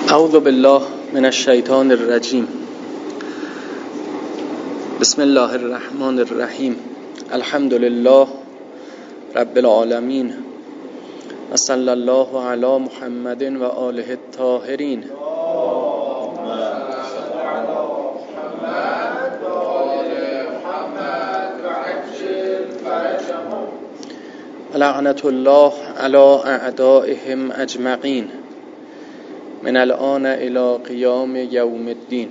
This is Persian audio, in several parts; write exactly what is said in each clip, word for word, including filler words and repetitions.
اعوذ بالله من الشیطان الرجیم. بسم الله الرحمن الرحیم. الحمد لله رب العالمین و صلی الله علی محمد و آله الطاهرین. لعنت الله علی اعدائهم اجمعین من الان الی قیام یوم الدین.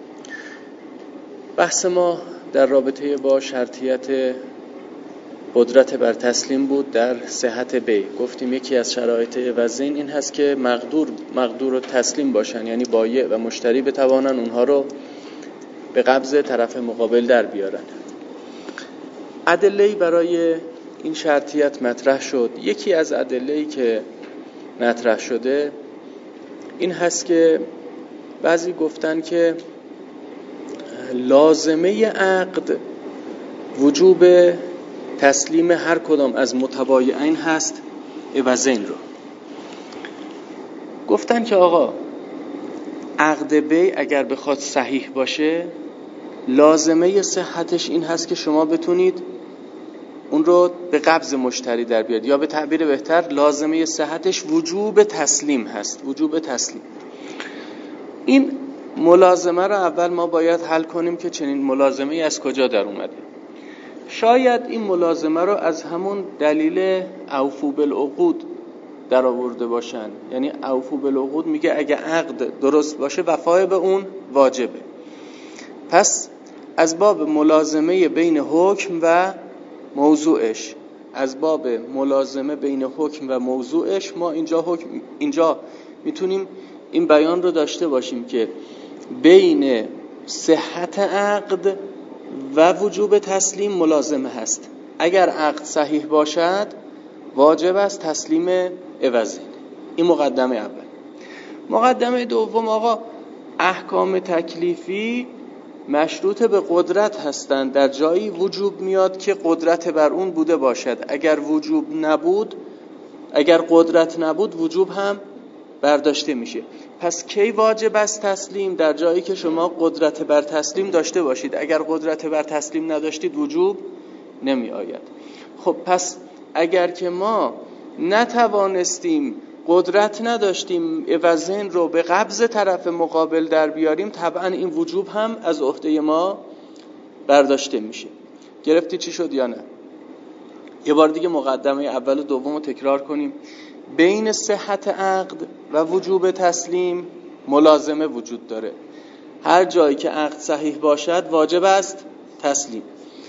بحث ما در رابطه با شرطیت قدرت بر تسلیم بود در صحت بیع. گفتیم یکی از شرایط عوضین این هست که مقدور مقدور رو تسلیم باشن، یعنی بایع و مشتری بتوانن اونها رو به قبض طرف مقابل در بیارن. ادله‌ای برای این شرطیت مطرح شد. یکی از ادله‌ای که مطرح شده این هست که بعضی گفتن که لازمه عقد وجوب تسلیم هر کدام از متبایعین هست عوضین رو. گفتن که آقا عقد بیع اگر بخواد صحیح باشه لازمه صحتش این هست که شما بتونید اون رو به قبض مشتری در بیارید، یا به تعبیر بهتر لازمه صحتش وجوب تسلیم هست. وجوب تسلیم. این ملازمه رو اول ما باید حل کنیم که چنین ملازمه ای از کجا در اومده. شاید این ملازمه رو از همون دلیل اوفو بالعقود در آورده باشن. یعنی اوفو بالعقود میگه اگه عقد درست باشه وفای به اون واجبه. پس از باب ملازمه بین حکم و موضوعش، از باب ملازمه بین حکم و موضوعش ما اینجا حکم اینجا میتونیم این بیان رو داشته باشیم که بین صحت عقد و وجوب تسلیم ملازمه هست. اگر عقد صحیح باشد واجب است تسلیم عوضین. این مقدمه اول. مقدمه دوم، آقا احکام تکلیفی مشروط به قدرت هستند. در جایی وجوب میاد که قدرت بر اون بوده باشد. اگر وجوب نبود، اگر قدرت نبود وجوب هم برداشته میشه. پس کی واجب است تسلیم؟ در جایی که شما قدرت بر تسلیم داشته باشید. اگر قدرت بر تسلیم نداشتید وجوب نمی آید. خب پس اگر که ما نتوانستیم، قدرت نداشتیم عوضین رو به قبض طرف مقابل در بیاریم، طبعا این وجوب هم از عهده ما برداشته میشه. گرفتی چی شد یا نه؟ یه بار دیگه مقدمه اول و دوم رو تکرار کنیم. بین صحت عقد و وجوب تسلیم ملازمه وجود داره. هر جایی که عقد صحیح باشد واجب است تسلیم.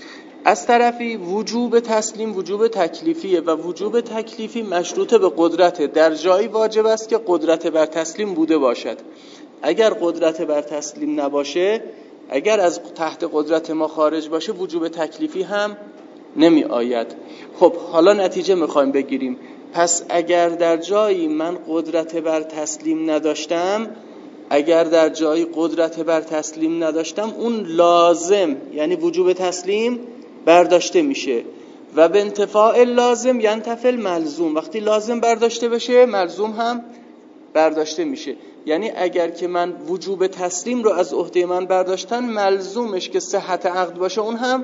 از طرفی وجوب تسلیم وجوب تکلیفیه و وجوب تکلیفی مشروط به قدرته. در جایی واجب است که قدرت بر تسلیم بوده باشد. اگر قدرت بر تسلیم نباشه، اگر از تحت قدرت ما خارج باشه، وجوب تکلیفی هم نمی آید. خب حالا نتیجه میخوایم بگیریم. پس اگر در جایی من قدرت بر تسلیم نداشتم، اگر در جایی قدرت بر تسلیم نداشتم، اون لازم یعنی وجوب تسلیم برداشته میشه و به انتفاع لازم ینتفع ملزوم. وقتی لازم برداشته بشه ملزوم هم برداشته میشه. یعنی اگر که من وجوب تسلیم رو از عهده من برداشتن، ملزومش که صحت عقد باشه اون هم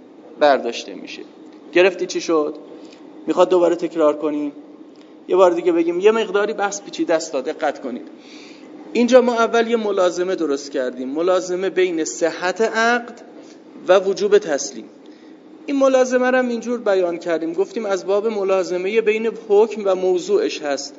برداشته میشه. گرفتی چی شد؟ میخواد دوباره تکرار کنیم؟ یه بار دیگه بگیم. یه مقداری بحث پیچیده است، دقت کنید. اینجا ما اول یه ملازمه درست کردیم، ملازمه بین صحت عقد و وجوب تسلیم. این ملازمه رو هم اینجور بیان کردیم، گفتیم از باب ملازمه بین حکم و موضوعش هست.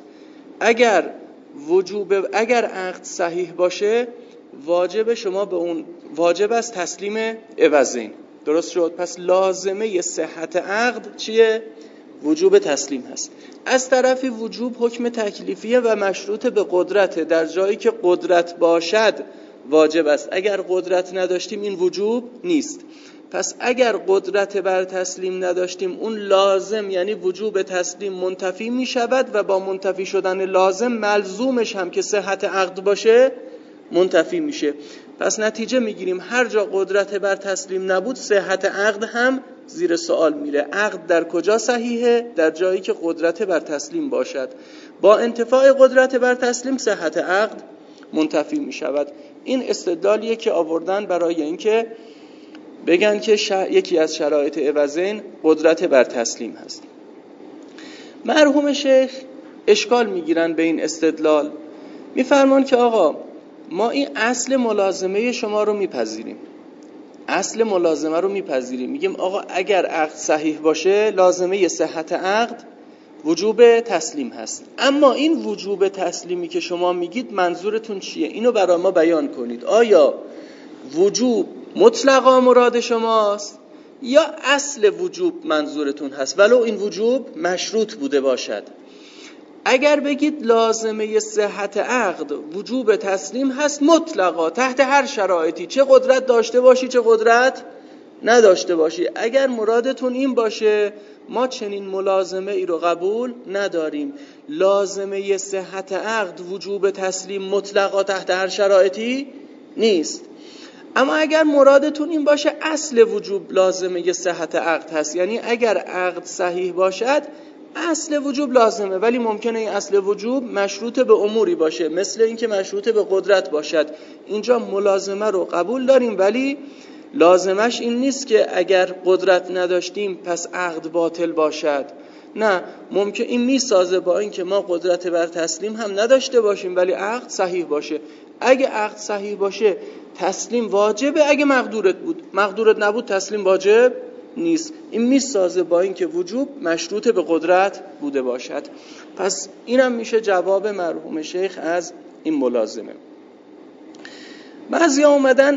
اگر وجوب اگر عقد صحیح باشه واجب شما به اون واجب است تسلیم عوضین. درست شد؟ پس لازمه صحت عقد چیه؟ وجوب تسلیم هست. از طرفی وجوب حکم تکلیفیه و مشروط به قدرت. در جایی که قدرت باشد واجب است. اگر قدرت نداشتیم این وجوب نیست. پس اگر قدرت بر تسلیم نداشتیم، اون لازم یعنی وجوب تسلیم منتفی می شود و با منتفی شدن لازم ملزومش هم که صحت عقد باشه منتفی میشه. پس نتیجه میگیریم هر جا قدرت بر تسلیم نبود صحت عقد هم زیر سوال میره. عقد در کجا صحیحه؟ در جایی که قدرت بر تسلیم باشد. با انتفاع قدرت بر تسلیم صحت عقد منتفی می شود. این استدلالیه که آوردن برای اینکه بگن که ش... یکی از شرایط عوضین قدرت بر تسلیم هست. مرحوم شیخ اشکال میگیرن به این استدلال، میفرمان که آقا ما این اصل ملازمه شما رو میپذیریم، اصل ملازمه رو میپذیریم، میگیم آقا اگر عقد صحیح باشه لازمه صحت عقد وجوب تسلیم هست. اما این وجوب تسلیمی که شما میگید منظورتون چیه؟ اینو برای ما بیان کنید. آیا وجوب مطلقا مراد شماست یا اصل وجوب منظورتون هست ولو این وجوب مشروط بوده باشد؟ اگر بگید لازمه صحت عقد وجوب تسلیم هست مطلقا تحت هر شرایطی، چه قدرت داشته باشی چه قدرت نداشته باشی، اگر مرادتون این باشه ما چنین ملازمه ای رو قبول نداریم. لازمه صحت عقد وجوب تسلیم مطلقا تحت هر شرایطی نیست. اما اگر مرادتون این باشه اصل وجوب لازمه صحت عقد هست، یعنی اگر عقد صحیح باشد اصل وجوب لازمه، ولی ممکنه این اصل وجوب مشروط به اموری باشه، مثل اینکه مشروط به قدرت باشد. اینجا ملازمه رو قبول داریم ولی لازمش این نیست که اگر قدرت نداشتیم پس عقد باطل باشد. نه، ممکن این میسازه با اینکه ما قدرت بر تسلیم هم نداشته باشیم ولی عقد صحیح باشه. اگه عقد صحیح باشه تسلیم واجبه، اگه مقدورت بود، مقدورت نبود تسلیم واجب نیست. این میسازه با اینکه وجوب مشروط به قدرت بوده باشد. پس اینم میشه جواب مرحوم شیخ از این ملازمه. بعضی ها اومدن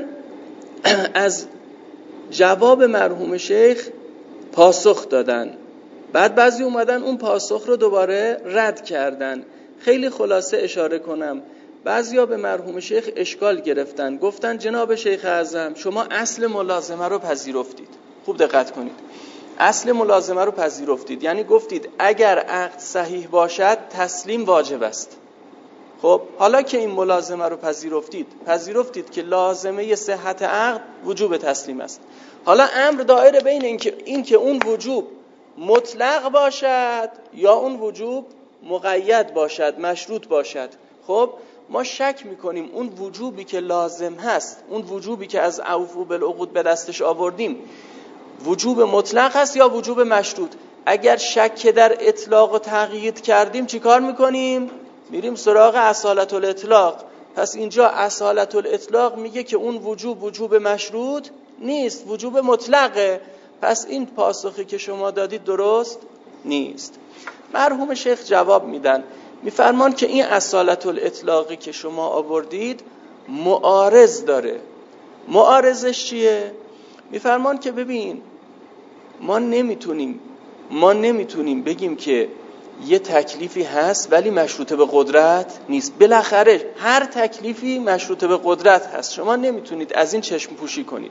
از جواب مرحوم شیخ پاسخ دادن، بعد بعضی اومدن اون پاسخ رو دوباره رد کردن. خیلی خلاصه اشاره کنم، بعضیا به مرحوم شیخ اشکال گرفتن، گفتن جناب شیخ اعظم شما اصل ملازمه رو پذیرفتید. خوب دقت کنید، اصل ملازمه رو پذیرفتید، یعنی گفتید اگر عقد صحیح باشد تسلیم واجب است. خب حالا که این ملازمه رو پذیرفتید، پذیرفتید که لازمه صحت عقد وجوب تسلیم است. حالا امر دایره بین این که این که اون وجوب مطلق باشد یا اون وجوب مقید باشد، مشروط باشد. خب ما شک میکنیم اون وجوبی که لازم هست، اون وجوبی که از اوفوا بالعقود به دستش آوردیم، وجوب مطلق هست یا وجوب مشروط. اگر شک در اطلاق و تقیید کردیم چی کار میکنیم؟ میریم سراغ اصالت الاطلاق. پس اینجا اصالت الاطلاق میگه که اون وجوب وجوب مشروط نیست، وجوب مطلقه. پس این پاسخی که شما دادید درست نیست. مرحوم شیخ جواب میدن، میفرمان که این اصالت الاطلاقی که شما آوردید معارض داره. معارضش چیه؟ میفرمان که ببین ما نمیتونیم ما نمیتونیم بگیم که یه تکلیفی هست ولی مشروط به قدرت نیست. بالاخره هر تکلیفی مشروط به قدرت هست، شما نمیتونید از این چشم پوشی کنید.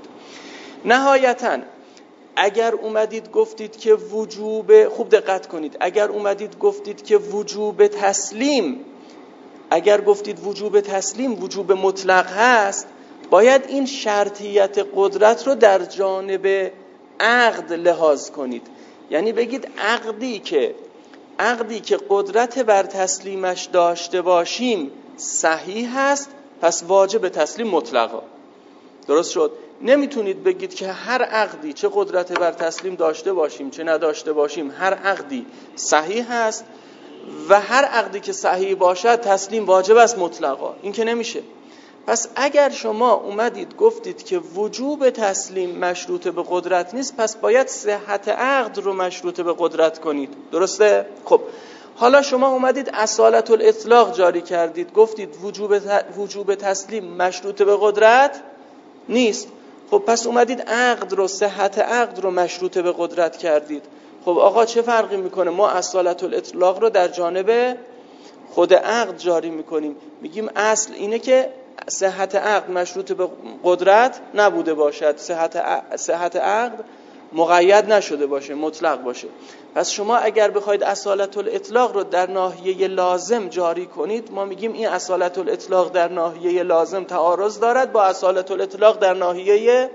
نهایتاً اگر اومدید گفتید که وجوب، خوب دقت کنید، اگر اومدید گفتید که وجوب تسلیم، اگر گفتید وجوب تسلیم وجوب مطلق هست، باید این شرطیت قدرت رو در جانب عقد لحاظ کنید. یعنی بگید عقدی که عقدی که قدرت بر تسلیمش داشته باشیم صحیح هست، پس واجب تسلیم مطلقا. درست شد؟ نمیتونید بگید که هر عقدی چه قدرت بر تسلیم داشته باشیم چه نداشته باشیم هر عقدی صحیح هست و هر عقدی که صحیح باشد تسلیم واجب است مطلقا. این که نمیشه. پس اگر شما اومدید گفتید که وجوب تسلیم مشروط به قدرت نیست، پس باید صحت عقد رو مشروط به قدرت کنید. درسته؟ خب حالا شما اومدید اصالت الاطلاق جاری کردید، گفتید وجوب وجوب تسلیم مشروط به قدرت نیست. خب پس اومدید عقد رو، صحت عقد رو مشروط به قدرت کردید. خب آقا چه فرقی میکنه؟ ما اصالت الاطلاق رو در جانب خود عقد جاری میکنیم، میگیم اصل اینه که صحت عقد مشروط به قدرت نبوده باشد، صحت عقد, صحت عقد مقید نشده باشه، مطلق باشه. پس شما اگر بخواید اصالت الاطلاق رو در ناحیه لازم جاری کنید، ما میگیم این اصالت الاطلاق در ناحیه لازم تعارض دارد با اصالت الاطلاق در ناحیه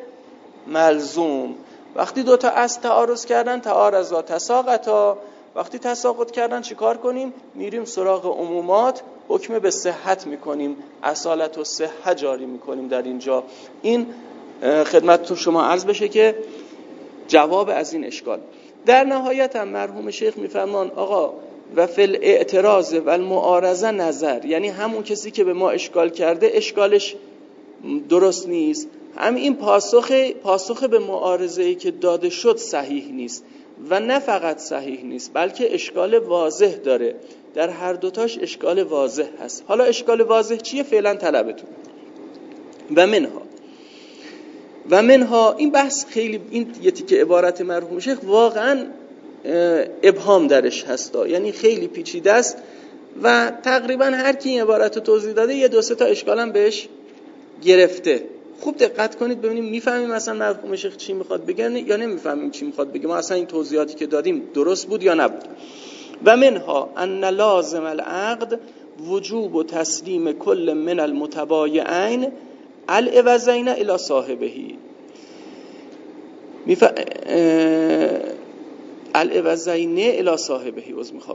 ملزوم. وقتی دو تا اصل تعارض کردن تعارضا تساقطا، وقتی تساقط کردن چیکار کنیم؟ میریم سراغ عمومات حکم به صحت میکنیم، اصالت و صحت جاری میکنیم در اینجا. این خدمتتون شما عرض بشه که جواب از این اشکال. در نهایت هم مرحوم شیخ میفرمان آقا و فل اعتراض و المعارضه نظر، یعنی همون کسی که به ما اشکال کرده اشکالش درست نیست، هم این پاسخ پاسخ به معارضه‌ای که داده شد صحیح نیست و نه فقط صحیح نیست بلکه اشکال واضح داره. در هر دوتاش اشکال واضح هست. حالا اشکال واضح چیه؟ فعلا طلبتون. و منها و منها این بحث خیلی، این یه تیکه عبارت مرحوم شیخ واقعا ابهام درش هستا، یعنی خیلی پیچیده است و تقریبا هر کی این عبارت رو توضیح داده یه دو سه تا اشکال هم بهش گرفته. خوب دقت کنید ببینیم میفهمیم مثلا مرحوم شیخ چی میخواد بگن یا نمیفهمیم چی میخواد بگه، ما اصلا این توضیحاتی که دادیم درست بود یا نبود. و منها ان لازم العقد وجوب و تسلیم کل من المتبایعین العوضین الی صاحبه. میف العوضین الی صاحبه از میخوام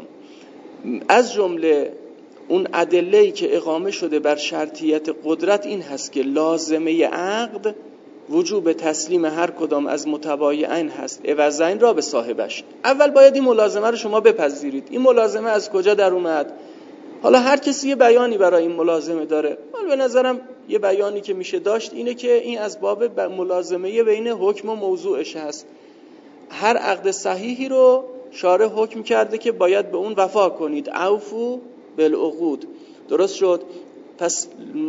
از جمله اون ادله‌ای که اقامه شده بر شرطیت قدرت این هست که لازمه عقد وجوب تسلیم هر کدام از متبایعین هست عوضین را به صاحبش. اول باید این ملازمه رو شما بپذیرید. این ملازمه از کجا در اومد؟ حالا هر کسی یه بیانی برای این ملازمه داره. من به نظرم یه بیانی که میشه داشت اینه که این از باب ملازمه بین حکم و موضوعش هست. هر عقد صحیحی رو شارع حکم کرده که باید به اون وفا کنید، اوفو بالعقود. درست شد؟ پس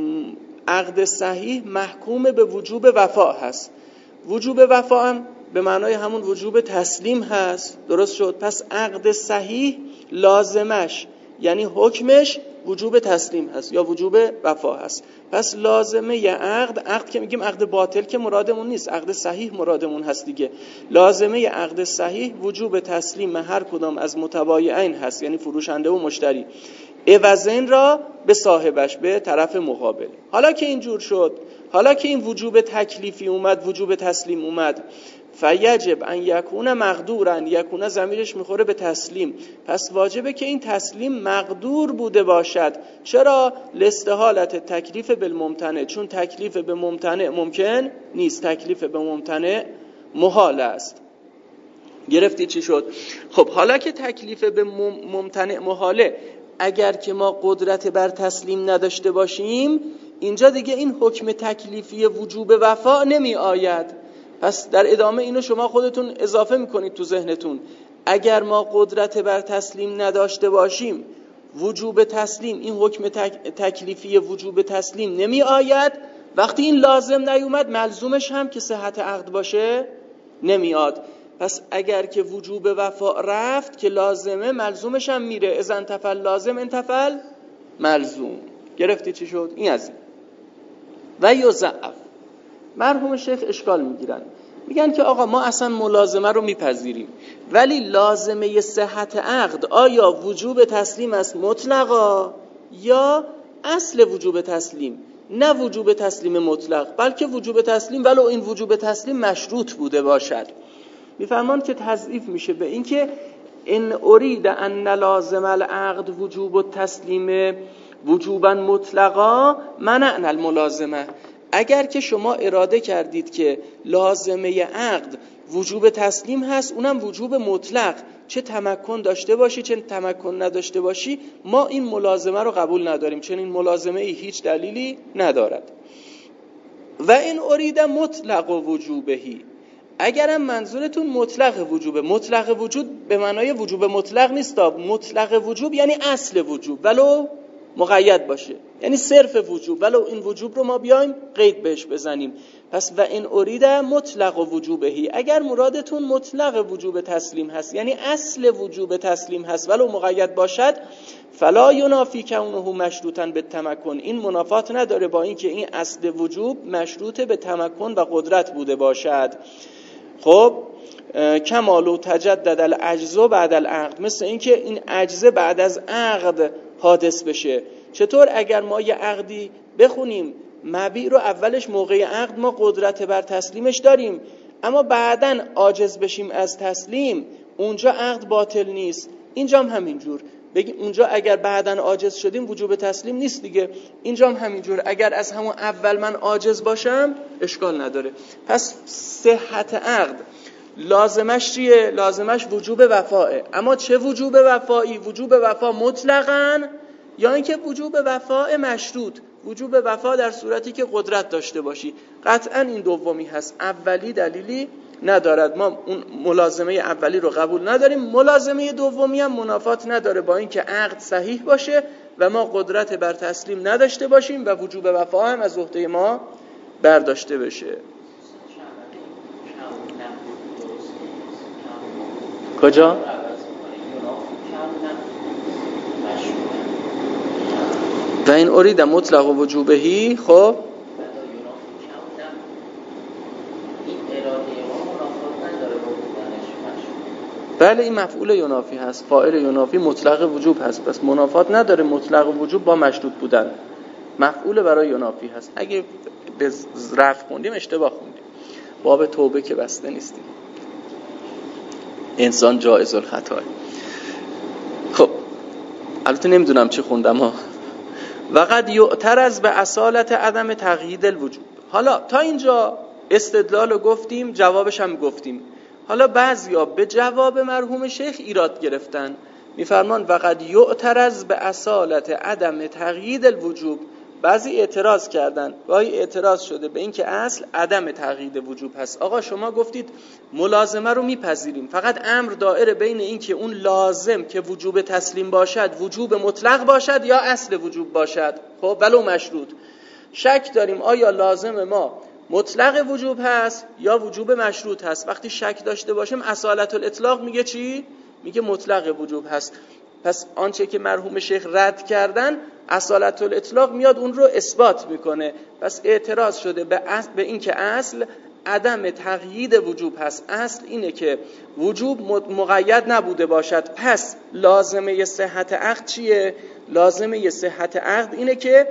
عقد صحیح محکوم به وجوب وفا هست. وجوب وفا هم به معنای همون وجوب تسلیم هست. درست شد؟ پس عقد صحیح لازمش یعنی حکمش وجوب تسلیم هست یا وجوب وفا هست. پس لازمه عقد، عقد که میگیم عقد باطل که مرادمون نیست، عقد صحیح مرادمون هست دیگه. لازمه عقد صحیح وجوب تسلیم هر کدام از متبایعین هست، یعنی فروشنده و مشتری، عوضین را به صاحبش، به طرف مقابل. حالا که اینجور شد، حالا که این وجوب تکلیفی اومد، وجوب تسلیم اومد، فیجب ان یکون مقدورا، یکون ضمیرش میخوره به تسلیم، پس واجبه که این تسلیم مقدور بوده باشد. چرا؟ لاستحالت تکلیف بالممتنع، چون تکلیف به ممتنع ممکن نیست، تکلیف به ممتنع محال است. گرفتی چی شد؟ خب حالا که تکلیف به ممتنع محاله، اگر که ما قدرت بر تسلیم نداشته باشیم، اینجا دیگه این حکم تکلیفی وجوب وفا نمی آید. پس در ادامه اینو شما خودتون اضافه میکنید تو ذهنتون. اگر ما قدرت بر تسلیم نداشته باشیم، وجوب تسلیم، این حکم تک... تکلیفی وجوب تسلیم نمی آید. وقتی این لازم نیومد، ملزومش هم که صحت عقد باشه نمیاد. پس اگر که وجوب وفا رفت که لازمه، ملزومش هم میره. اذا انتفل لازم انتفل ملزوم. گرفتی چی شد؟ این از این. و یضعف، مرحوم شیخ اشکال میگیرن، میگن که آقا ما اصلا ملازمه رو میپذیریم، ولی لازمه صحت عقد آیا وجوب تسلیم است مطلقا یا اصل وجوب تسلیم؟ نه وجوب تسلیم مطلق، بلکه وجوب تسلیم ولو این وجوب تسلیم مشروط بوده باشد. میفرمان که تضعیف میشه به این که ان ارید ان لازم العقد وجوب التسلیم وجوبا مطلقا منعنا الملازمه. اگر که شما اراده کردید که لازمه عقد وجوب تسلیم هست، اونم وجوب مطلق، چه تمکن داشته باشی چه تمکن نداشته باشی، ما این ملازمه رو قبول نداریم، چون این ملازمه ای هیچ دلیلی ندارد. و این ارید مطلق وجوبهی، اگرم منظورتون مطلق وجوبه، مطلق وجود به معنای وجوب مطلق نیست، مطلق وجوب یعنی اصل وجوب ولو مقید باشه، یعنی صرف وجوب ولو این وجوب رو ما بیایم قید بهش بزنیم. پس و این ارید مطلق وجوبهی، اگر مرادتون مطلق وجوب تسلیم هست یعنی اصل وجوب تسلیم هست ولو مقید باشد، فلا ینافی کونه مشروطا به تمکن، این منافات نداره با اینکه این اصل وجوب مشروط به تمکن و قدرت بوده باشد. خب کمالو تجدد العجز بعد العقد، مثل اینکه این عجزه بعد از عقد حادث بشه. چطور؟ اگر ما یه عقدی بخونیم، مبیع رو اولش موقع عقد ما قدرت بر تسلیمش داریم، اما بعداً عاجز بشیم از تسلیم، اونجا عقد باطل نیست. اینجا هم همینجور، بگیم اونجا اگر بعداً عاجز شدیم وجوب تسلیم نیست دیگه، اینجا هم همینجور. اگر از همون اول من عاجز باشم اشکال نداره. پس صحت عقد لازمش چیه؟ لازمش وجوب وفائه. اما چه وجوب وفایی؟ وجوب وفا مطلقاً یا اینکه وجوب وفا مشروط؟ وجوب وفا در صورتی که قدرت داشته باشی. قطعاً این دومی هست، اولی دلیلی ندارد. ما اون ملازمه اولی رو قبول نداریم. ملازمه دومی هم منافات نداره با اینکه عقد صحیح باشه و ما قدرت بر تسلیم نداشته باشیم و وجوب وفا هم از عهده ما برداشته بشه. کجا؟ و این ارید مطلق و وجوبهی. خب بله این مفعول ینافی هست، فاعل ینافی مطلق وجوب هست، پس منافات نداره مطلق وجوب با مشروط بودن. مفعول برای ینافی هست. اگه به رفع خوندیم اشتباه خوندیم. باب توبه که بسته نیستیم، انسان جائز الخطا. خب البته نمیدونم چی خوندم ها. وقد یعترض به اصالت عدم تقیید الوجوب. حالا تا اینجا استدلال رو گفتیم، جوابش هم گفتیم. حالا بعضیا به جواب مرحوم شیخ ایراد گرفتن، میفرمان وقد یعترض به اصالت عدم تقیید الوجوب. بعضی اعتراض کردن، گاهی اعتراض شده به این که اصل عدم تقیید وجوب هست. آقا شما گفتید ملازمه رو میپذیریم، فقط امر دائره بین این که اون لازم که وجوب تسلیم باشد وجوب مطلق باشد یا اصل وجوب باشد، خب ولو مشروط. شک داریم آیا لازم ما مطلق وجوب هست یا وجوب مشروط هست. وقتی شک داشته باشیم اصالت الاطلاق میگه چی؟ میگه مطلق وجوب هست. پس آنچه که مرحوم شیخ رد کردن اصالت الاطلاق میاد اون رو اثبات میکنه. پس اعتراض شده به اصل، به این که اصل عدم تقیید وجوب هست. اصل اینه که وجوب مقید نبوده باشد. پس لازمه صحت عقد چیه؟ لازمه صحت عقد اینه که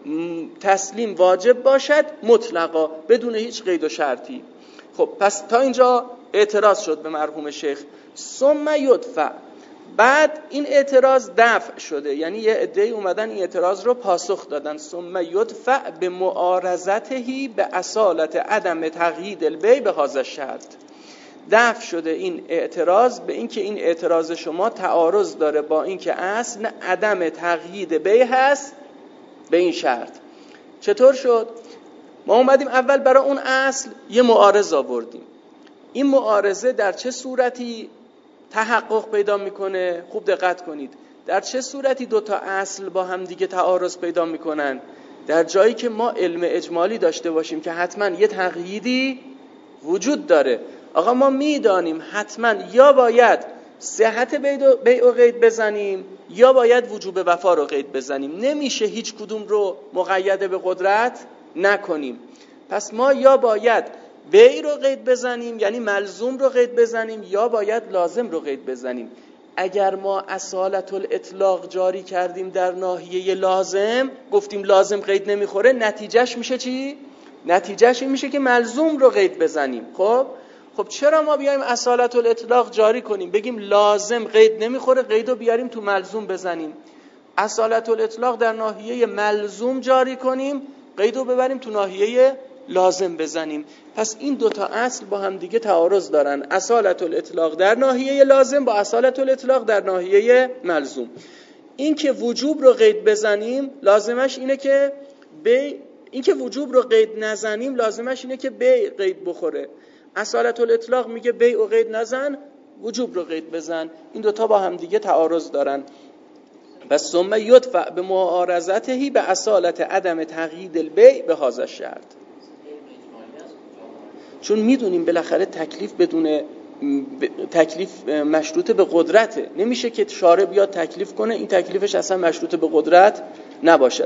تسلیم واجب باشد مطلقا بدون هیچ قید و شرطی. خب پس تا اینجا اعتراض شد به مرحوم شیخ. ثم یدفع، بعد این اعتراض دفع شده، یعنی یه عده‌ای اومدن این اعتراض رو پاسخ دادن. ثم یدفع به معارضته به اصالت عدم تقیید البیع به هذا الشرط. دفع شده این اعتراض به این که این اعتراض شما تعارض داره با این که اصل عدم تقیید بیع هست به این شرط. چطور شد؟ ما اومدیم اول برای اون اصل یه معارضه آوردیم. این معارضه در چه صورتی تحقق پیدا میکنه؟ خوب دقت کنید. در چه صورتی دوتا اصل با هم دیگه تعارض پیدا میکنن؟ در جایی که ما علم اجمالی داشته باشیم که حتما یه تقییدی وجود داره. آقا ما میدانیم حتما یا باید صحت بیع و قید بزنیم یا باید وجوب وفا رو قید بزنیم. نمیشه هیچ کدوم رو مقید به قدرت نکنیم. پس ما یا باید بیع رو قید بزنیم یعنی ملزوم رو قید بزنیم یا باید لازم رو قید بزنیم. اگر ما اصالت الاطلاق جاری کردیم در ناحیه لازم، گفتیم لازم قید نمیخوره، نتیجهش میشه چی؟ نتیجهش این میشه که ملزوم رو قید بزنیم. خب خب چرا ما بیایم اصالت الاطلاق جاری کنیم بگیم لازم قید نمیخوره، قید رو بیاریم تو ملزوم بزنیم؟ اصالت الاطلاق در ناحیه ملزوم جاری کنیم، قید رو ببریم تو ناحیه لازم بزنیم. پس این دوتا اصل با هم دیگه تعارض دارن. اصالت الاطلاق در ناحیه لازم با اصالت الاطلاق در ناحیه ملزوم. این که وجوب رو قید بزنیم لازمش اینه که به این که وجوب رو قید نزنیم لازمش اینه که بیع قید بخوره. اصالت الاطلاق میگه بیع و قید نزن، وجوب رو قید بزن. این دوتا با هم دیگه تعارض دارن. پس ثم یدفع به معارضته به اصالت عدم تقیید البیع به هذا الشرط. چون میدونیم بالاخره تکلیف بدون تکلیف مشروط به قدرته. نمیشه که شارع بیاد تکلیف کنه این تکلیفش اصلا مشروط به قدرت نباشد.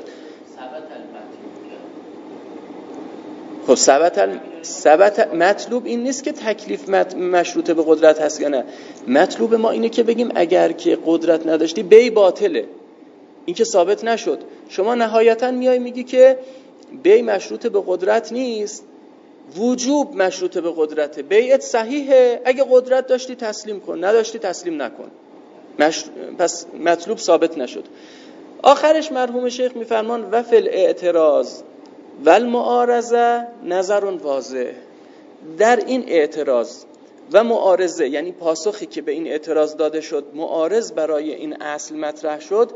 خب ثبت ثبت مطلوب این نیست که تکلیف مشروط به قدرت هست یا نه. مطلوب ما اینه که بگیم اگر که قدرت نداشتی بیع باطله. این که ثابت نشد. شما نهایتا میای میگی که بیع مشروط به قدرت نیست، وجوب مشروط به قدرته. بیعت صحیحه، اگه قدرت داشتی تسلیم کن، نداشتی تسلیم نکن. مش... پس مطلوب ثابت نشد. آخرش مرحوم شیخ میفرمان و فی الاعتراض و المعارضه نظر واضح. در این اعتراض و معارضه، یعنی پاسخی که به این اعتراض داده شد، معارض برای این اصل مطرح شد،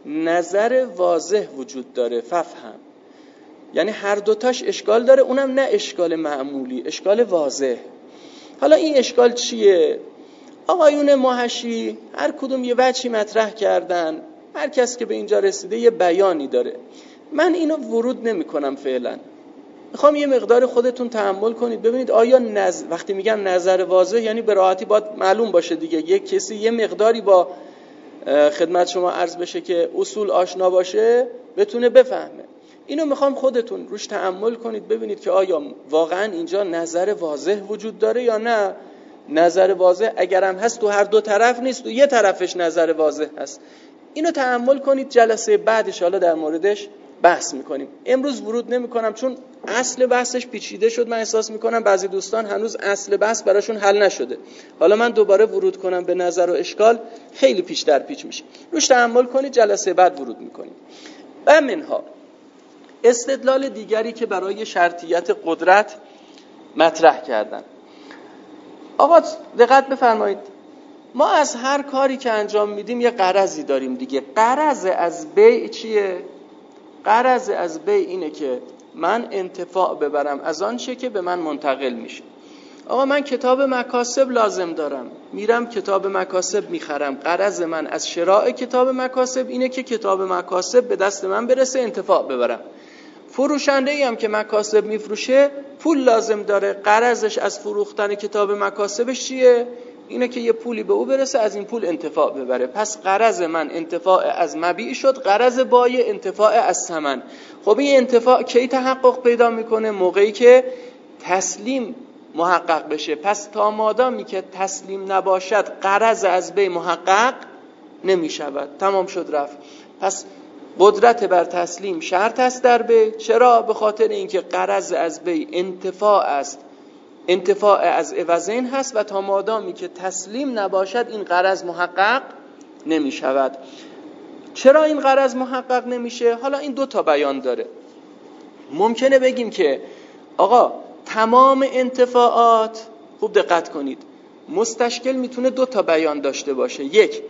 نظر واضح وجود داره. ففهم، یعنی هر دوتاش اشکال داره، اونم نه اشکال معمولی، اشکال واضح. حالا این اشکال چیه؟ آقایون محشی هر کدوم یه وجهی مطرح کردن، هر کس که به اینجا رسیده یه بیانی داره. من اینو ورود نمی کنم فعلا. میخوام یه مقدار خودتون تأمل کنید ببینید آیا نظر، وقتی میگم نظر واضح یعنی به راحتی باید معلوم باشه دیگه. یک کسی یه مقداری با خدمت شما عرض بشه که اصول آشنا باشه بتونه بفهمه. اینو میخوام خودتون روش تأمل کنید ببینید که آیا واقعا اینجا نظر واضح وجود داره یا نه. نظر واضح اگرم هست تو هر دو طرف نیست، تو یه طرفش نظر واضح هست. اینو تأمل کنید، جلسه بعدش حالا در موردش بحث میکنیم. امروز ورود نمی کنم چون اصل بحثش پیچیده شد. من احساس میکنم بعضی دوستان هنوز اصل بحث براشون حل نشده. حالا من دوباره ورود کنم به نظر و اشکال خیلی پیچ در پیچ میشه. روش تأمل کنید، جلسه بعد ورود میکنیم. و منها استدلال دیگری که برای شرطیت قدرت مطرح کردن. آقا دقت بفرمایید، ما از هر کاری که انجام میدیم یه غرضی داریم دیگه. غرض از بیع چیه؟ غرض از بیع اینه که من انتفاع ببرم از آن چه که به من منتقل میشه. آقا من کتاب مکاسب لازم دارم، میرم کتاب مکاسب میخرم. غرض من از شراء کتاب مکاسب اینه که کتاب مکاسب به دست من برسه، انتفاع ببرم. فروشنده ای هم که مکاسب میفروشه پول لازم داره. غرضش از فروختن کتاب مکاسبش چیه؟ اینه که یه پولی به او برسه، از این پول انتفاع ببره. پس غرض من انتفاع از مبیع شد، غرض بایع انتفاع از ثمن. خب این انتفاع کی تحقق پیدا میکنه؟ موقعی که تسلیم محقق بشه. پس تا مادامی که تسلیم نباشد غرض از بیع محقق نمیشود. تمام شد رفت. پس قدرت بر تسلیم شرط است در بیع. چرا؟ به خاطر اینکه غرض از بیع انتفاع است، انتفاع از عوضین هست و تا مادامی که تسلیم نباشد این غرض محقق نمی شود. چرا این غرض محقق نمیشه؟ حالا این دو تا بیان داره. ممکنه بگیم که آقا تمام انتفاعات، خوب دقت کنید، مستشکل میتونه دو تا بیان داشته باشه. یک،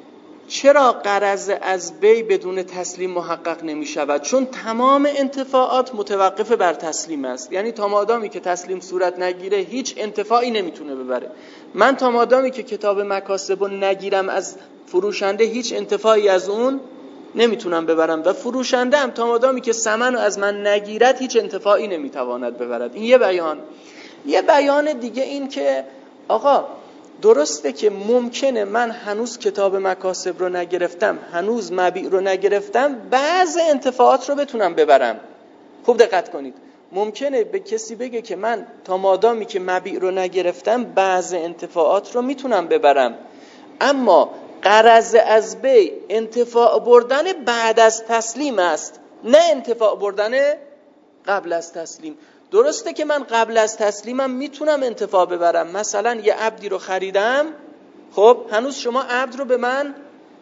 چرا غرض از بیع بدون تسلیم محقق نمی شود؟ چون تمام انتفاعات متوقف بر تسلیم است. یعنی تا مادامی که تسلیم صورت نگیره هیچ انتفاعی نمیتونه ببره. من تا مادامی که کتاب مکاسب رو نگیرم از فروشنده هیچ انتفاعی از اون نمیتونم ببرم و فروشنده هم تا مادامی که ثمن رو از من نگیرد هیچ انتفاعی نمیتواند ببرد. این یه بیان. یه بیان دیگه این که آقا درسته که ممکنه من هنوز کتاب مکاسب رو نگرفتم، هنوز مبیع رو نگرفتم، بعض انتفاعات رو بتونم ببرم. خوب دقت کنید، ممکنه به کسی بگه که من تا مادامی که مبیع رو نگرفتم بعض انتفاعات رو میتونم ببرم، اما غرض از بیع انتفاع بردن بعد از تسلیم است، نه انتفاع بردن قبل از تسلیم. درسته که من قبل از تسلیمم میتونم انتفاع ببرم. مثلا یه عبدی رو خریدم، خب هنوز شما عبد رو به من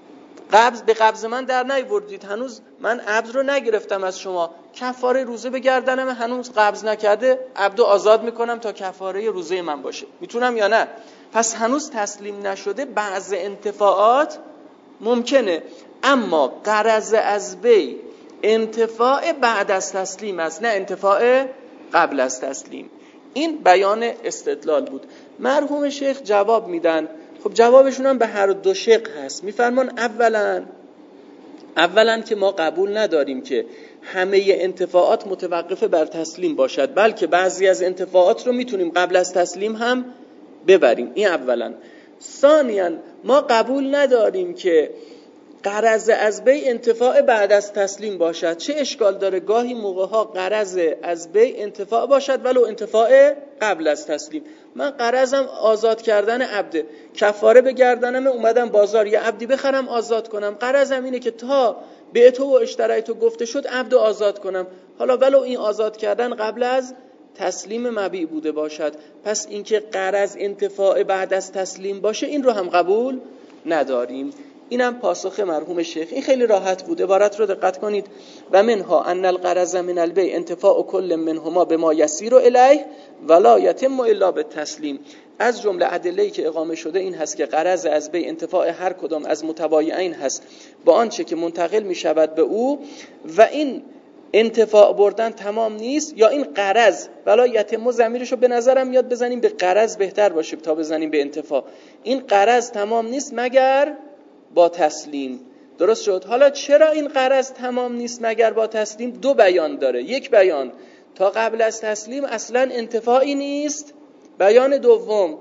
قبض به قبض من در نیاوردید، هنوز من عبد رو نگرفتم از شما، کفاره روزه به گردنم هنوز قبض نکرده، عبدو آزاد میکنم تا کفاره روزه من باشه. میتونم یا نه؟ پس هنوز تسلیم نشده، بعض انتفاعات ممکنه، اما غرض از بیع انتفاع بعد از تسلیم است، نه انتفاع قبل از تسلیم. این بیان استدلال بود. مرحوم شیخ جواب میدن. خب جوابشون هم به هر دو شق هست. میفرمان اولا اولا که ما قبول نداریم که همه انتفاعات متوقف بر تسلیم باشد، بلکه بعضی از انتفاعات رو میتونیم قبل از تسلیم هم ببریم. این اولا. ثانیاً ما قبول نداریم که غرض از بیع انتفاع بعد از تسلیم باشد. چه اشکال داره؟ گاهی موقعها غرض از بیع انتفاع باشد ولو انتفاع قبل از تسلیم. من غرضم آزاد کردن عبده، کفاره به گردنم اومدم بازار یه عبدی بخرم آزاد کنم، غرضم اینه که تا به تو و اشترای تو گفته شد عبدو آزاد کنم، حالا ولو این آزاد کردن قبل از تسلیم مبیع بوده باشد. پس اینکه غرض انتفاع بعد از تسلیم باشه این رو هم قبول نداریم. اینم پاسخ مرحوم شیخ. این خیلی راحت بود. عبارت رو دقت کنید. و منها ان الغرض من البیع انتفاع کل منهما بما یسیر الیه ولا یتم الا بالتسلیم. از جمله ادله‌ای که اقامه شده این هست که غرض از بیع انتفاع هر کدام از متبایعین هست با آنچه که منتقل می شود به او و این انتفاع بردن تمام نیست، یا این غرض ولا یتم، ضمیرشو به نظرم یاد بزنیم به غرض بهتر باشه تا بزنیم به انتفاع. این غرض تمام نیست مگر با تسلیم. درست شد؟ حالا چرا این غرض تمام نیست مگر با تسلیم؟ دو بیان داره. یک بیان تا قبل از تسلیم اصلا انتفاعی نیست. بیان دوم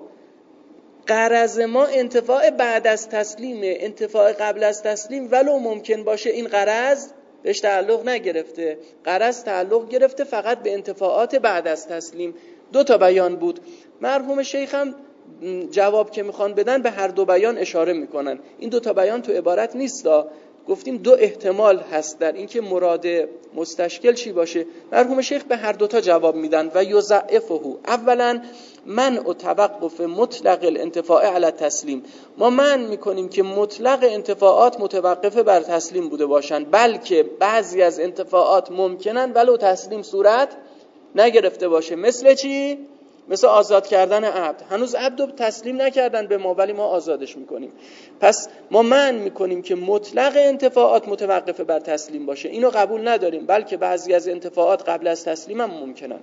غرض ما انتفاع بعد از تسلیمه. انتفاع قبل از تسلیم ولو ممکن باشه این غرض بهش تعلق نگرفته، غرض تعلق گرفته فقط به انتفاعات بعد از تسلیم. دو تا بیان بود. مرحوم شیخ هم جواب که میخوان بدن به هر دو بیان اشاره میکنن. این دو تا بیان تو عبارت نیستا، گفتیم دو احتمال هست در اینکه مراد مستشکل چی باشه. مرحوم شیخ به هر دو تا جواب میدن. و یضعفه، اولا منع توقف مطلق الانتفاع علی تسلیم. ما منع میکنیم که مطلق انتفاعات متوقف بر تسلیم بوده باشن، بلکه بعضی از انتفاعات ممکنن ولو تسلیم صورت نگرفته باشه. مثل چی؟ مثل آزاد کردن عبد. هنوز عبد رو تسلیم نکردن به ما ولی ما آزادش میکنیم. پس ما منع میکنیم که مطلق انتفاعات متوقف بر تسلیم باشه. اینو قبول نداریم، بلکه بعضی از انتفاعات قبل از تسلیم هم ممکنن.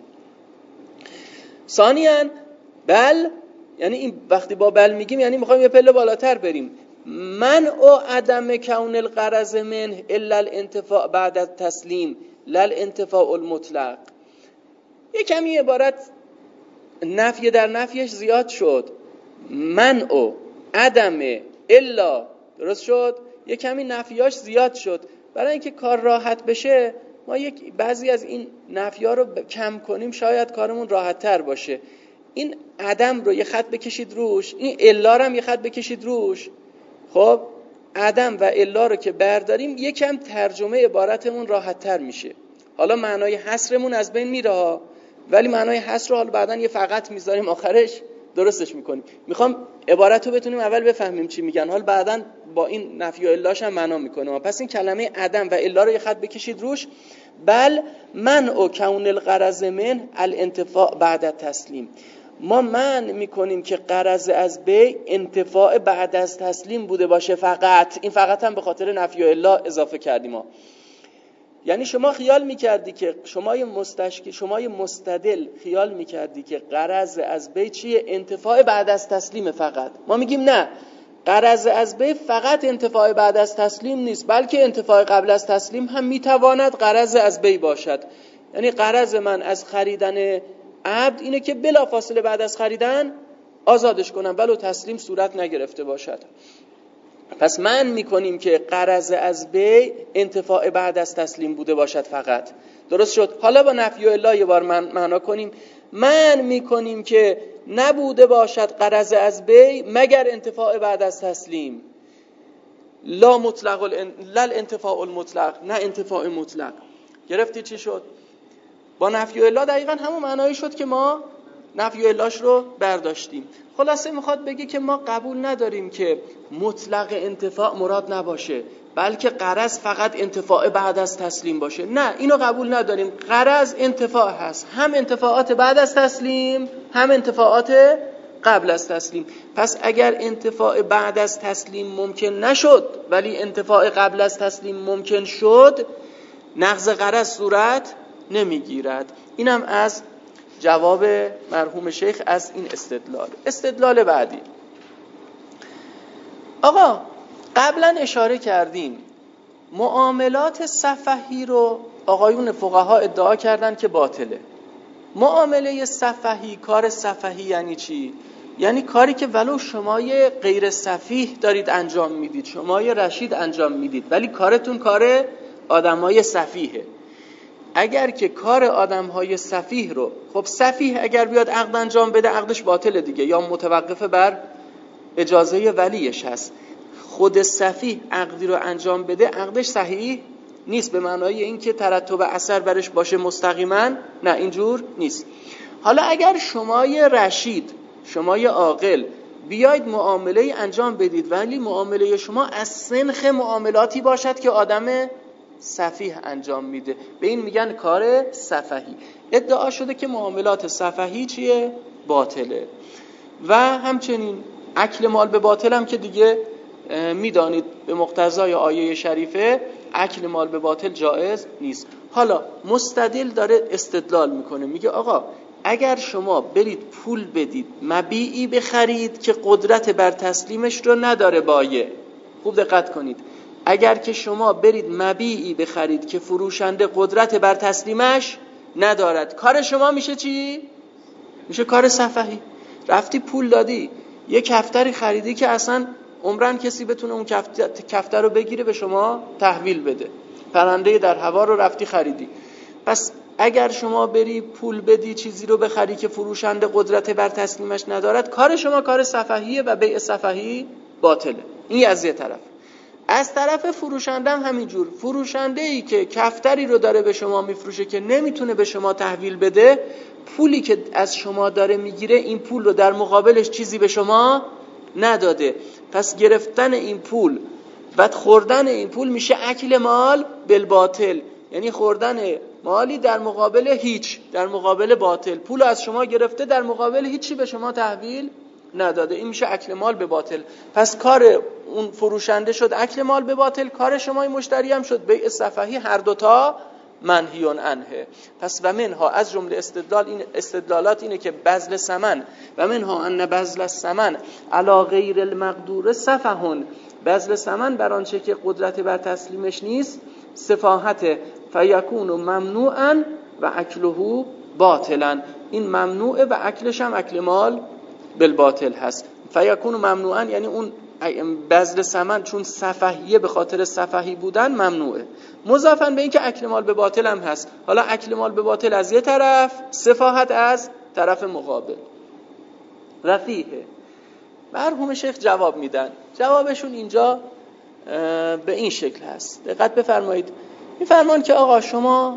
ثانیاً بل، یعنی این وقتی با بل میگیم یعنی میخوایم یه پله بالاتر بریم. منع و عدم کون الغرض من الا الانتفاع بعد از تسلیم لا الانتفاع المطلق. یه کمی عبارت نفی در نفیش زیاد شد. منع و عدم الا، درست شد؟ یه کمی نفیاش زیاد شد. برای اینکه کار راحت بشه ما یک بعضی از این نفی‌ها رو کم کنیم، شاید کارمون راحت تر باشه. این عدم رو یه خط بکشید روش، این الا رو هم یه خط بکشید روش. خب عدم و الا رو که برداریم یکم ترجمه عبارتمون راحت تر میشه. حالا معنای حصرمون از بین میره ها، ولی معنای حصر رو حالا بعدن یه فقط میذاریم آخرش درستش میکنیم. میخوام عبارت رو بتونیم اول بفهمیم چی میگن، حالا بعدن با این نفی و الاش هم معنا میکنه. پس این کلمه عدم و الا رو یه خط بکشید روش. بل منع و کون الغرض من الانتفاع بعد تسلیم. ما منع میکنیم که غرض از بیع انتفاع بعد از تسلیم بوده باشه فقط. این فقط هم به خاطر نفی و الا اضافه کردیم ما. یعنی شما خیال میکردی که شمای مستشکل شمای مستدل خیال میکردی که غرض از بیع چیه؟ انتفاع بعد از تسلیم فقط. ما میگیم نه، غرض از بیع فقط انتفاع بعد از تسلیم نیست، بلکه انتفاع قبل از تسلیم هم میتواند غرض از بیع باشد. یعنی غرض من از خریدن عبد اینه که بلافاصله بعد از خریدن آزادش کنم ولو تسلیم صورت نگرفته باشد. پس من میکنیم که غرض از بیع انتفاع بعد از تسلیم بوده باشد فقط. درست شد؟ حالا با نفی و الا یه بار من معنا کنیم. من میکنیم که نبوده باشد غرض از بیع مگر انتفاع بعد از تسلیم. لا مطلق الان... لا الانتفاع المطلق، نه انتفاع مطلق. گرفتی چی شد؟ با نفی و الا دقیقاً همون معنایی شد که ما نفی و الاش رو برداشتیم. خلاصه میخواد بگه که ما قبول نداریم که مطلق انتفاع مراد نباشه، بلکه غرض فقط انتفاع بعد از تسلیم باشه. نه، اینو قبول نداریم. غرض انتفاع هست، هم انتفاعات بعد از تسلیم هم انتفاعات قبل از تسلیم. پس اگر انتفاع بعد از تسلیم ممکن نشد ولی انتفاع قبل از تسلیم ممکن شد، نقض غرض صورت نمیگیرد. اینم از جواب مرحوم شیخ از این استدلال. استدلال بعدی، آقا قبلا اشاره کردیم معاملات سفهی رو آقایون فقها ادعا کردن که باطله. معامله سفهی، کار سفهی یعنی چی؟ یعنی کاری که ولو شمای غیر سفیه دارید انجام میدید، شمای رشید انجام میدید، ولی کارتون کار آدمای سفیهه. اگر که کار آدمهای سفیه رو، خب سفیه اگر بیاد عقد انجام بده عقدش باطله دیگه، یا متوقف بر اجازه ولیش هست. خود سفیه عقدی رو انجام بده عقدش صحیح نیست، به معنای این که ترتب اثر برش باشه مستقیما، نه اینجور نیست. حالا اگر شمای رشید، شمای عاقل بیاید معامله انجام بدید، ولی معامله شما از سنخ معاملاتی باشد که آدم سفیه انجام میده. به این میگن کار سفهی. ادعا شده که معاملات سفهی چیه؟ باطله. و همچنین اکل مال به باطل هم که دیگه میدانید به مقتضای آیه شریفه اکل مال به باطل جایز نیست. حالا مستدل داره استدلال میکنه، میگه آقا اگر شما برید پول بدید مبیعی بخرید که قدرت بر تسلیمش رو نداره بایع، خوب دقت کنید، اگر که شما برید مبیعی بخرید که فروشنده قدرت بر تسلیمش ندارد، کار شما میشه چی؟ میشه کار سفهی. رفتی پول دادی یه کفتری خریدی که اصلا عمرن کسی بتونه اون کفتر رو بگیره به شما تحویل بده، پرنده در هوا رو رفتی خریدی. پس اگر شما بری پول بدی چیزی رو بخری که فروشنده قدرت بر تسلیمش ندارد، کار شما کار سفهیه و بیع سفهی باطله. این از یه طرف. از طرف فروشنده هم همینجور. فروشنده ای که کفتری رو داره به شما میفروشه که نمیتونه به شما تحویل بده، پولی که از شما داره میگیره این پول رو در مقابلش چیزی به شما نداده. پس گرفتن این پول و خوردن این پول میشه اکل مال بالباطل، یعنی خوردن مالی در مقابل هیچ، در مقابل باطل. پول از شما گرفته در مقابل هیچی به شما تحویل نداده، این میشه اکل مال به باطل. پس کار اون فروشنده شد اکل مال به باطل، کار شما این مشتری هم شد بیع سفهی، هر دوتا منهی عنه. پس و منها از جمله استدلال این استدلالات اینه که بذل ثمن و منها ان بذل الثمن علی غیر المقدور سفهون، بذل ثمن بر آنچه که قدرت بر تسلیمش نیست سفاهت، فیکون ممنوعا و اکله باطلا، این ممنوعه و اکلش هم اکل مال بالباطل هست. فیکون ممنوعا یعنی اون بذل ثمن چون سفهیه به خاطر سفهی بودن ممنوعه، مضافاً به این که اکل مال به باطل هم هست. حالا اکل مال به باطل از یه طرف، سفاهت از طرف مقابل. رفیه مرحوم شیخ جواب میدن، جوابشون اینجا به این شکل هست، دقت بفرمایید. میفرمان که آقا شما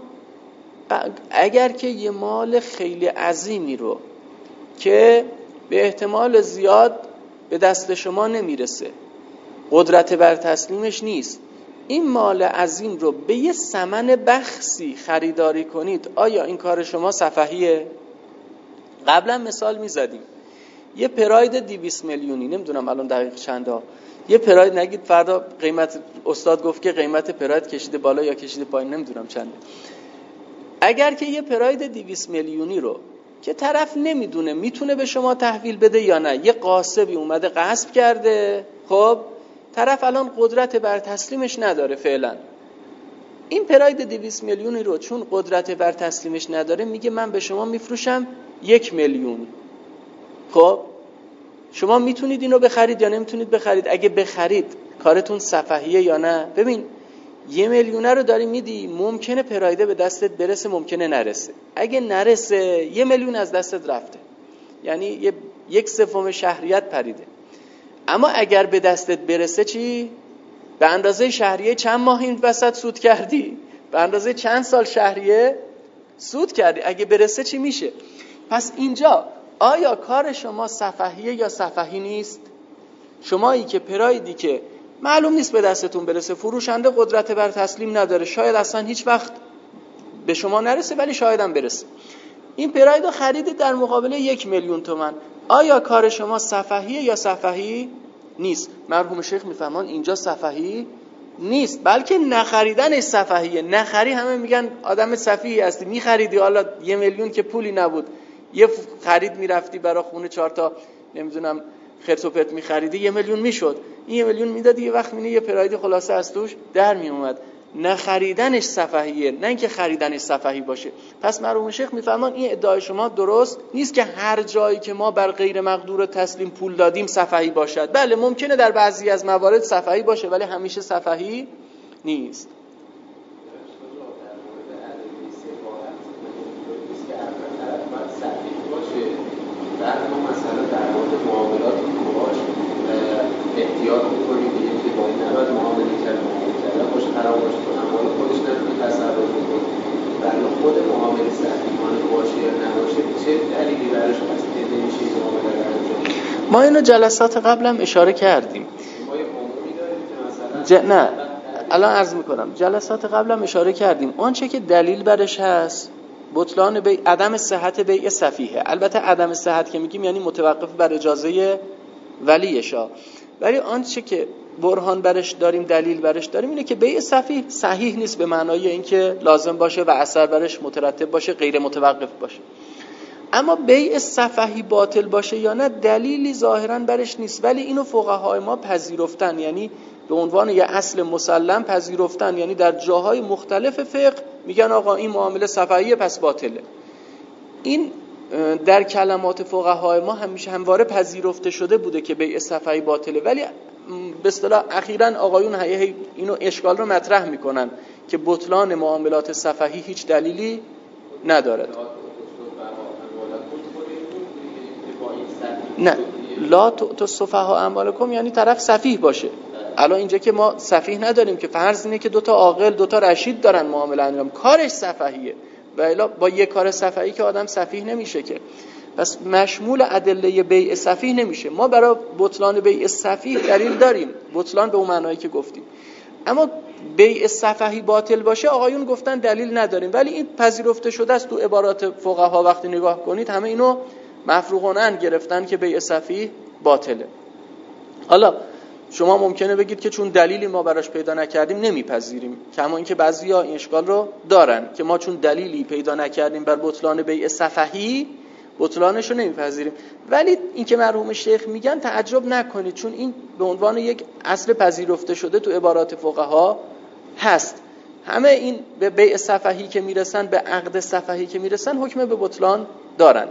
اگر که یه مال خیلی عظیمی رو که به احتمال زیاد به دست شما نمیرسه، قدرت بر تسلیمش نیست، این مال عظیم رو به یه ثمن بخسی خریداری کنید، آیا این کار شما سفهیه؟ قبلا مثال میزدیم، یه پراید دویست میلیونی، نمیدونم الان دقیق چنده، یه پراید، نگید فردا قیمت استاد گفت که قیمت پراید کشیده بالا یا کشیده پایین، نمیدونم چنده. اگر که یه پراید دویست میلیونی رو که طرف نمیدونه میتونه به شما تحویل بده یا نه، یه غاصبی اومده غصب کرده، خب طرف الان قدرت بر تسلیمش نداره فعلا، این پراید دویست میلیونی رو چون قدرت بر تسلیمش نداره میگه من به شما میفروشم یک میلیون. خب شما میتونید اینو بخرید یا نمیتونید بخرید؟ اگه بخرید کارتون سفهیه یا نه؟ ببین یه میلیونه رو داری میدی، ممکنه پرایده به دستت برسه، ممکنه نرسه. اگه نرسه یه میلیون از دستت رفته، یعنی یه یک سوم شهریت پریده. اما اگر به دستت برسه چی؟ به اندازه شهریه چند ماه این وسط سود کردی، به اندازه چند سال شهریه سود کردی، اگه برسه چی میشه؟ پس اینجا آیا کار شما سفهیه یا سفهی نیست؟ شمایی که پرایدی که معلوم نیست به دستتون برسه، فروشنده قدرت بر تسلیم نداره، شاید اصلا هیچ وقت به شما نرسه ولی شاید هم برسه، این پراید رو خریدید در مقابل یک میلیون تومان، آیا کار شما سفهیه یا سفهی نیست؟ مرحوم شیخ میفهمان اینجا سفهی نیست، بلکه نخریدنش سفهیه. نخری همه میگن آدم سفیهی هستی، میخریدی، حالا یه میلیون که پولی نبود، یه خرید میرفتی برای خونه چهار تا نمیدونم خرت و پرت میخریدی، یه میلیون میشد، این یه میلیون میدادی، یه وقت مینه یه پراید خلاصه از توش در میومد. نخریدنش سفهیه، نه اینکه خریدنش سفهی باشه. پس مرحوم شیخ میفرمان این ادعای شما درست نیست که هر جایی که ما بر غیر مقدور تسلیم پول دادیم سفهی باشد. بله ممکنه در بعضی از موارد سفهی باشه ولی همیشه سفهی نیست. بعد ما مثلا در مورد معاملات مباش احتیاط می‌کنیم دیگه که با این نباید معامله کرد، معامله کرده باشه خراب باشه، تو اموال خودش نمی‌تونی تصرف کنی. برای خود معامله صحیحانه باشه یا نباشه چه دلیلی براش هست که نمیشه این معامله رو انجام بدید؟ ما اینو جلسات قبلم اشاره کردیم. ج... نه الان عرض میکنم جلسات قبلم اشاره کردیم آنچه که دلیل برش هست بطلان بیع، عدم صحت بیع صفیحه. البته عدم صحت که میگیم یعنی متوقف بر اجازه ولیشا، ولی آنچه که برهان برش داریم، دلیل برش داریم اینه که بیع صفیح صحیح نیست به معنای اینکه لازم باشه و اثر برش مترتب باشه، غیر متوقف باشه. اما بیع صفحی باطل باشه یا نه دلیلی ظاهرا برش نیست، ولی اینو فقهای ما پذیرفتن، یعنی به عنوان یه اصل مسلم پذیرفتن، یعنی در جاهای مختلف فقه میگن آقا این معامله صفحیه پس باطله. این در کلمات فقهای ما همیشه همواره پذیرفته شده بوده که بیع صفحی باطله، ولی به اصطلاح اخیراً آقایون اینو اشکال رو مطرح میکنن که بطلان معاملات صفحی هیچ دلیلی ندارد. نه لا تو صفحا اموالکم یعنی طرف سفیه باشه. الان اینجا که ما سفیه نداریم که، فرض اینه که دوتا عاقل دوتا رشید دارن معامله انجام، کارش سفحیه و الا با یک کار سفحی که آدم سفیه نمیشه که، پس مشمول ادله بیع صفیح نمیشه. ما برای بطلان بیع صفیح دلیل داریم، بطلان به اون معنایی که گفتیم، اما بیع صفحی باطل باشه آقایون گفتن دلیل نداریم، ولی این پذیرفته شده است. تو عبارات فقها وقتی نگاه کنید همه اینو مفروغانه گرفتن که بیع صفیح باطله. حالا شما ممکنه بگید که چون دلیلی ما براش پیدا نکردیم نمیپذیریم، کما اینکه بعضیا این اشکال رو دارن که ما چون دلیلی پیدا نکردیم بر بطلان بیع صفحی بطلانش رو نمیپذیریم. ولی این که مرحوم شیخ میگن تعجب نکنید، چون این به عنوان یک اصل پذیرفته شده تو عبارات فقها هست. همه این به بیع صفحی که میرسن، به عقد صفحی که میرسن، حکم به بطلان دارن.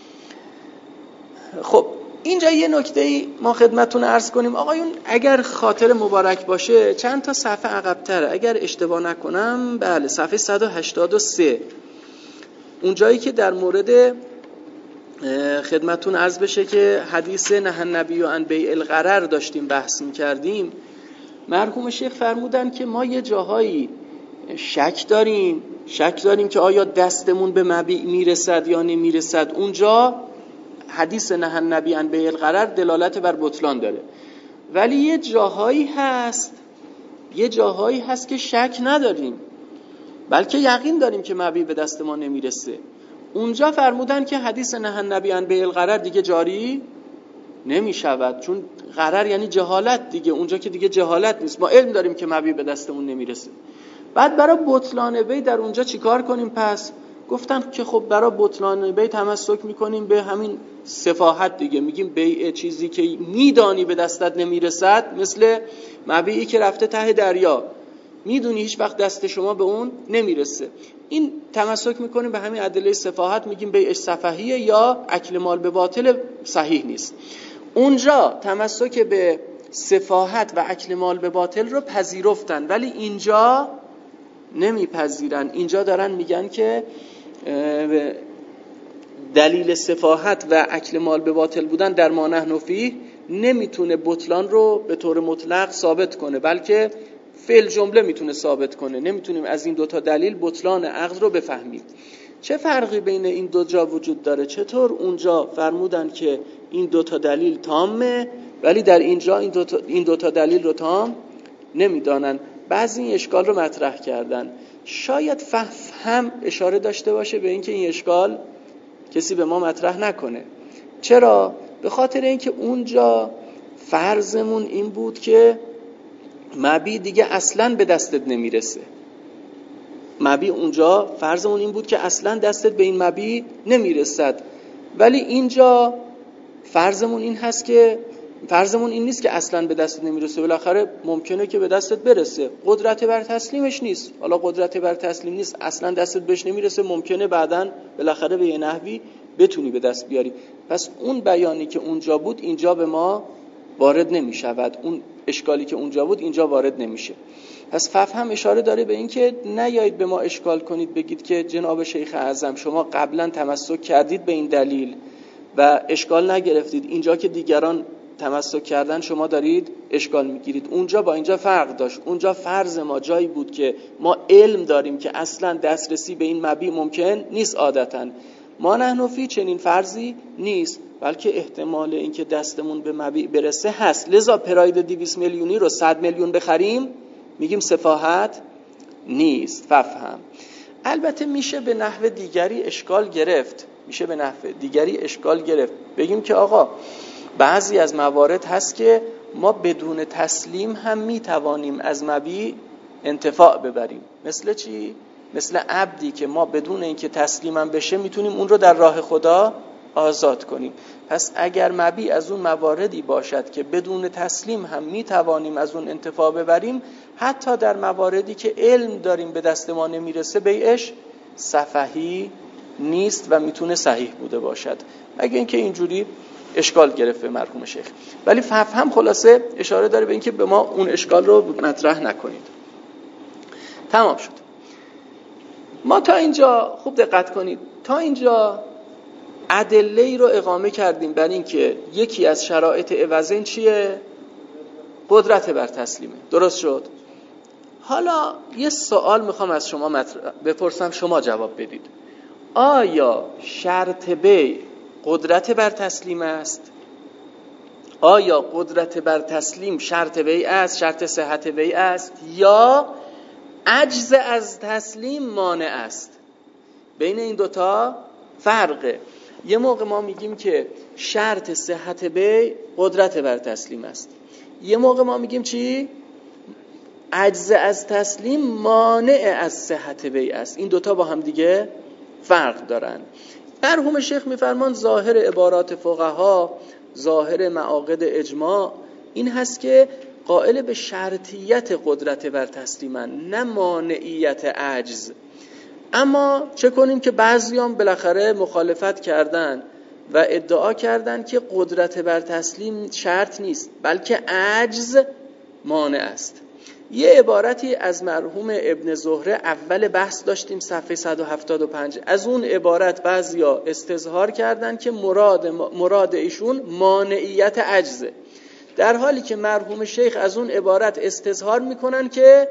خب اینجا یه نکته‌ای ما خدمتتون عرض کنیم آقایون، اگر خاطر مبارک باشه چند تا صفحه عقب‌تره، اگر اشتباه نکنم بله صفحه صد و هشتاد و سه، اون جایی که در مورد خدمتتون عرض بشه که حدیث نهی النبی عن بیع الغرر داشتیم بحث می‌کردیم، مرحوم شیخ فرمودن که ما یه جاهایی شک داریم شک داریم که آیا دستمون به مبیع میرسد یا نمیرسد. اونجا حدیث نهی النبی عن بیع الغرر دلالت بر بطلان داره، ولی یه جاهایی هست یه جاهایی هست که شک نداریم بلکه یقین داریم که مبیع به دست ما نمیرسه. اونجا فرمودن که حدیث نهی النبی عن بیع الغرر دیگه جاری نمی شود، چون غرر یعنی جهالت دیگه، اونجا که دیگه جهالت نیست، ما علم داریم که مبیع به دستمون نمیرسه. بعد برای بطلان بیع در اونجا چیکار کنیم؟ پس گفتن که خب برای بطلان بیع تمسک میکنیم به همین سفاحت دیگه، میگیم بیع چیزی که میدانی به دستت نمیرسد، مثل مبیعی که رفته ته دریا، میدونی هیچ وقت دست شما به اون نمیرسه، این تمسک میکنیم به همین ادله سفاحت، میگیم بیعش صفحیه یا اکل مال به باطل صحیح نیست. اونجا تمسک به سفاحت و اکل مال به باطل رو پذیرفتن، ولی اینجا نمیپذیرن. اینجا دارن میگن که دلیل سفاحت و اکل مال به باطل بودن در ما نحن فیه نمیتونه بطلان رو به طور مطلق ثابت کنه، بلکه فعل جمله میتونه ثابت کنه. نمیتونیم از این دوتا دلیل بطلان عقد رو بفهمیم. چه فرقی بین این دو جا وجود داره؟ چطور اونجا فرمودن که این دوتا دلیل تامه ولی در اینجا این دوتا, این دوتا دلیل رو تام نمیدانن؟ بعضی این اشکال رو مطرح کردن. شاید فهم اشاره داشته باشه به اینکه این اشکال کسی به ما مطرح نکنه. چرا؟ به خاطر اینکه اونجا فرضمون این بود که مبیع دیگه اصلاً به دستت نمیرسه. مبیع اونجا فرضمون این بود که اصلاً دستت به این مبیع نمیرسد، ولی اینجا فرضمون این هست که فرضمون این نیست که اصلاً به دستت نمیرسه، بالاخره ممکنه که به دستت برسه، قدرت بر تسلیمش نیست. حالا قدرت بر تسلیم نیست، اصلاً دستت بهش نمیرسه، ممکنه بعداً بالاخره به یه نحوی بتونی به دست بیاری. پس اون بیانی که اونجا بود اینجا به ما وارد نمیشود، اون اشکالی که اونجا بود اینجا وارد نمیشه. پس فهم اشاره داره به این که نیایید به ما اشکال کنید، بگید که جناب شیخ اعظم شما قبلا تمسک کردید به این دلیل و اشکال نگرفتید، اینجا که دیگران تمسک کردن شما دارید اشکال میگیرید. اونجا با اینجا فرق داشت. اونجا فرض ما جایی بود که ما علم داریم که اصلا دسترسی به این مبیع ممکن نیست عادتاً. ما نحن فی چنین فرضی نیست. بلکه احتمال اینکه دستمون به مبیع برسه هست. لذا پراید دویست میلیونی رو صد میلیون بخریم میگیم سفاهت نیست. ففهم. البته میشه به نحو دیگری اشکال گرفت میشه به نحو دیگری اشکال گرفت بگیم که آقا بعضی از موارد هست که ما بدون تسلیم هم میتوانیم از مبیع انتفاع ببریم. مثل چی؟ مثل عبدی که ما بدون اینکه تسلیمم بشه میتونیم اون رو در راه خدا آزاد کنیم. پس اگر مبیع از اون مواردی باشد که بدون تسلیم هم میتوانیم از اون انتفاع ببریم، حتی در مواردی که علم داریم به دست ما نمیرسه، بیعش سفهی نیست و میتونه صحیح بوده باشد. اگه اینکه اینجوری اشکال گرفته مرحوم شیخ، ولی فهم خلاصه اشاره داره به اینکه به ما اون اشکال رو مطرح نکنید. تمام شد. ما تا اینجا خوب دقت کنید، تا اینجا ادله‌ای رو اقامه کردیم بر این که یکی از شرایط عوضین چیه؟ قدرت بر تسلیمه. درست شد؟ حالا یه سوال میخوام از شما مطرح بپرسم، شما جواب بدید. آیا شرط بیع قدرت بر تسلیم است؟ آیا قدرت بر تسلیم شرط بیع است، شرط صحت بیع است، یا عجز از تسلیم مانع است؟ بین این دوتا فرقه. یه موقع ما میگیم که شرط صحت بیع قدرت بر تسلیم است، یه موقع ما میگیم چی؟ عجز از تسلیم مانع از صحت بیع است. این دوتا با هم دیگه فرق دارن. مرحوم شیخ میفرمان ظاهر عبارات فقها، ظاهر معاقد اجماع این هست که قائل به شرطیت قدرت بر تسلیمن، نه مانعیت عجز. اما چه کنیم که بعضیان بالاخره مخالفت کردن و ادعا کردن که قدرت بر تسلیم شرط نیست بلکه عجز مانع است. یه عبارتی از مرحوم ابن زهره اول بحث داشتیم صفحه صد و هفتاد و پنج. از اون عبارت بعضیا استظهار کردن که مراد مراد ایشون مانعیت عجزه، در حالی که مرحوم شیخ از اون عبارت استظهار میکنن که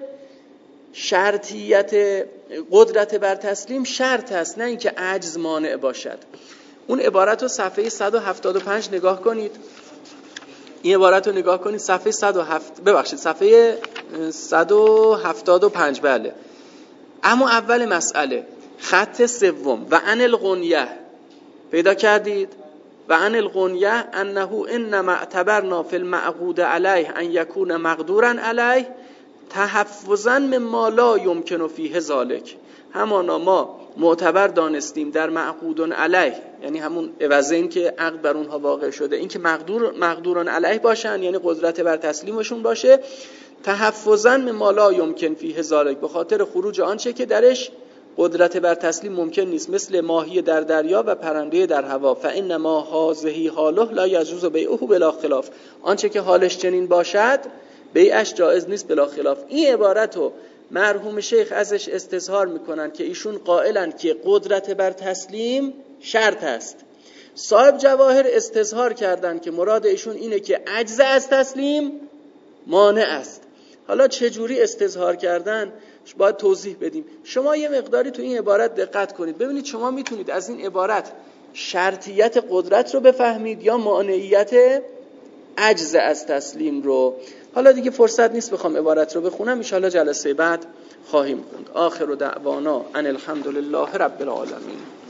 شرطیت قدرت بر تسلیم شرط است، نه اینکه عجز مانع باشد. اون عبارت رو صفحه صد و هفتاد و پنج نگاه کنید. این عبارت رو نگاه کنید صفحه صد و هفت ببخشید صفحه صد و هفتاد و پنج. بله. اما اول مسئله خط سوم و عن الغنیه پیدا کردید؟ و عن الغنیه انه انما اعتبرنا فی المعقود علیه ان یکون مقدورا علیه تحفظا مما لا یمکن فیه ذلک. همانا ما معتبر دانستیم در معقودون علیه، یعنی همون عوضین که عقد بر اونها واقع شده، این که مقدور مقدوران علیه باشن، یعنی قدرت بر تسلیمشون باشه، تحفظا مما لا یمکن فیه ذلک، به خاطر خروج آنچه که درش قدرت بر تسلیم ممکن نیست، مثل ماهی در دریا و پرنده در هوا. فانما هذه حاله لا یجوز بیعه بلا خلاف، آنچه که حالش چنین باشد بیعش جایز نیست بلا خلاف. این عبارتو مرحوم شیخ ازش استظهار میکنن که ایشون قائلن که قدرت بر تسلیم شرط است. صاحب جواهر استظهار کردن که مراد ایشون اینه که عجز از تسلیم مانع است. حالا چجوری استظهار کردن باید توضیح بدیم. شما یه مقداری تو این عبارت دقت کنید، ببینید شما میتونید از این عبارت شرطیت قدرت رو بفهمید یا مانعیت عجز از تسلیم رو. حالا دیگه فرصت نیست بخوام عبارت رو بخونم، ان شاءالله جلسه بعد خواهیم خوند. آخر دعوانا ان الحمدلله رب العالمین.